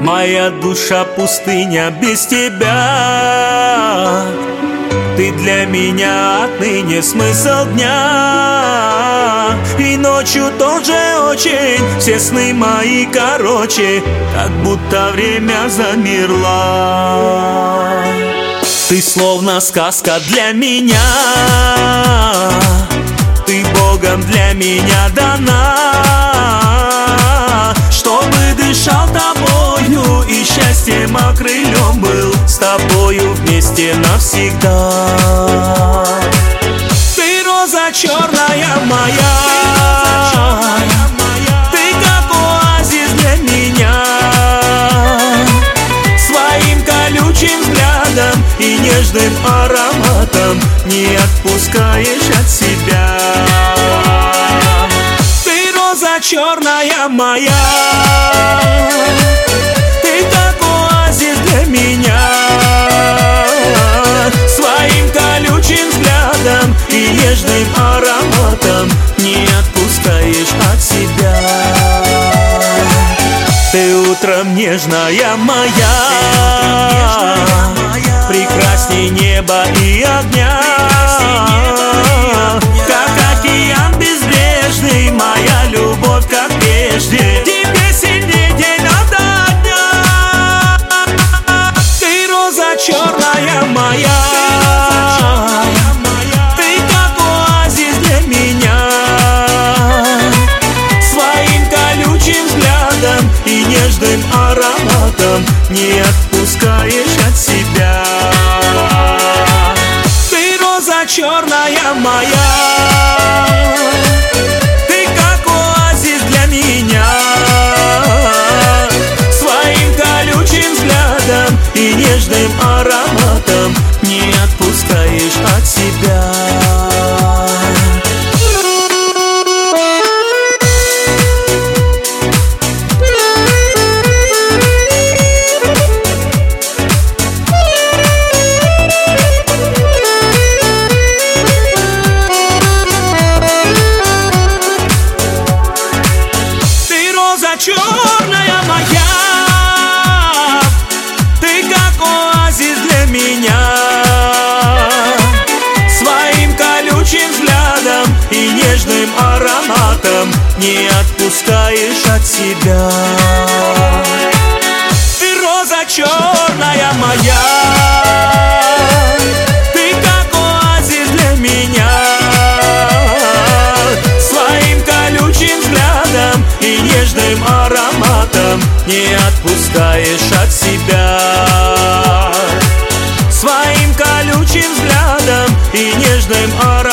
Моя душа пустыня без тебя. Ты для меня отныне смысл дня. И ночью тоже очень, все сны мои короче, как будто время замерла. Ты словно сказка для меня, ты Богом для меня дана. Чтобы дышал тобою и счастьем окрылен был, с тобою вместе навсегда. Ты роза черная моя, ты как оазис для меня. Своим колючим взглядом и нежным ароматом не отпускаешь от себя. Ты роза черная моя, ты как оазис для меня. Своим колючим взглядом и нежным ароматом не отпускаешь от себя. Ты утром нежная моя, прекрасней неба и огня. Как океан безбрежный, моя любовь как прежде. Тебе сильней день ото дня. Ты роза черная моя, ты как оазис для меня. Своим колючим взглядом и нежным ароматом не отпускаешь от себя. Ты роза черная моя, ты как оазис для меня. Своим колючим взглядом и нежным ароматом не отпускаешь от себя. Черная моя, ты как оазис для меня. Своим колючим взглядом и нежным ароматом не отпускаешь от себя. Ты роза черная моя, ты как оазис для меня. Своим колючим взглядом и нежным ароматом не отпускаешь от себя. Своим колючим взглядом и нежным ароматом